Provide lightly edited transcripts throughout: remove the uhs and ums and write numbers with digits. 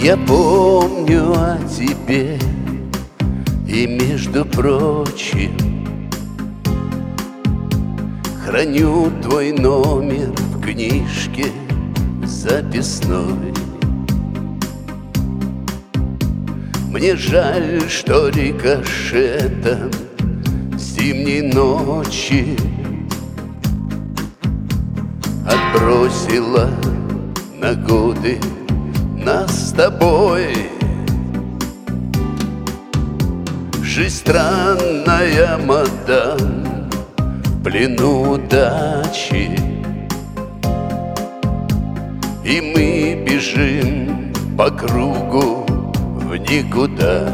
Я помню о тебе, и, между прочим, храню твой номер в книжке записной. Мне жаль, что рикошетом зимней ночи отбросила на годы нас с тобой. Жизнь странная, мадам, в плену удачи, и мы бежим по кругу в никуда,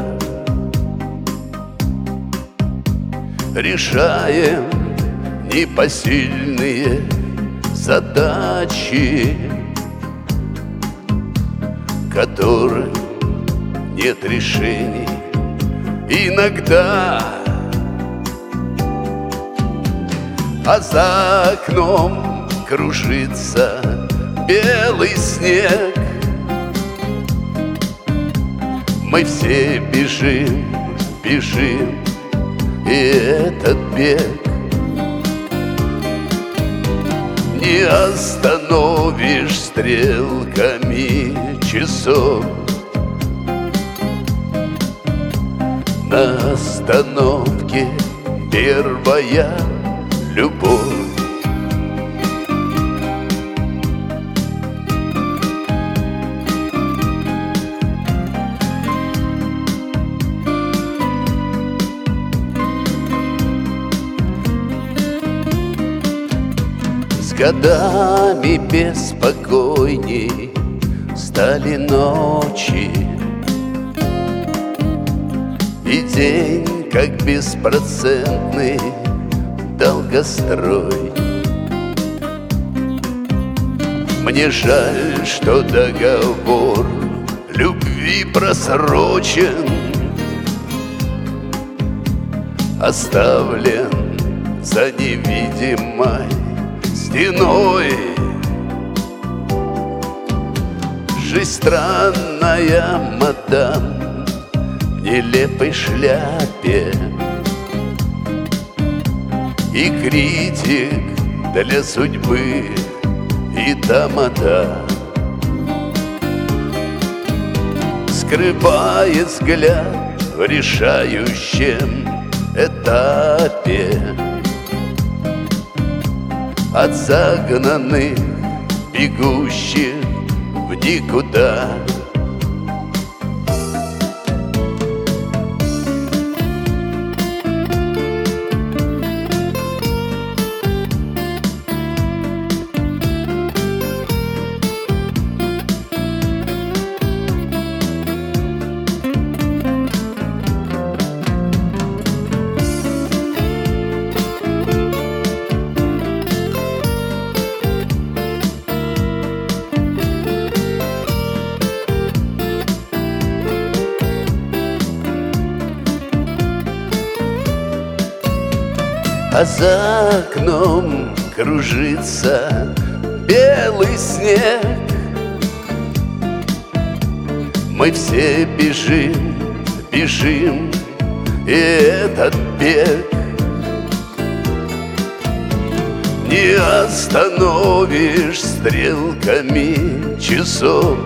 решаем непосильные задачи, которым нет решений иногда. А за окном кружится белый снег. Мы все бежим, бежим, и этот бег не остановишь стрелками часов. На остановке первая любовь. С годами беспокойней стали ночи, и день, как беспроцентный долгострой. Мне жаль, что договор любви просрочен, оставлен за невидимой стеной. Жизнь странная, мадам, в нелепой шляпе, и критик для судьбы, и тамада, скрывает взгляд в решающем этапе от загнанных, бегущих в никуда. А за окном кружится белый снег. Мы все бежим, бежим, и этот бег не остановишь стрелками часов.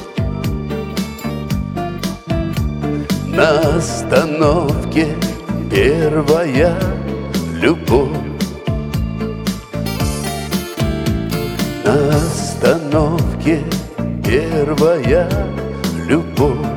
На остановке первая любовь. На остановке первая любовь.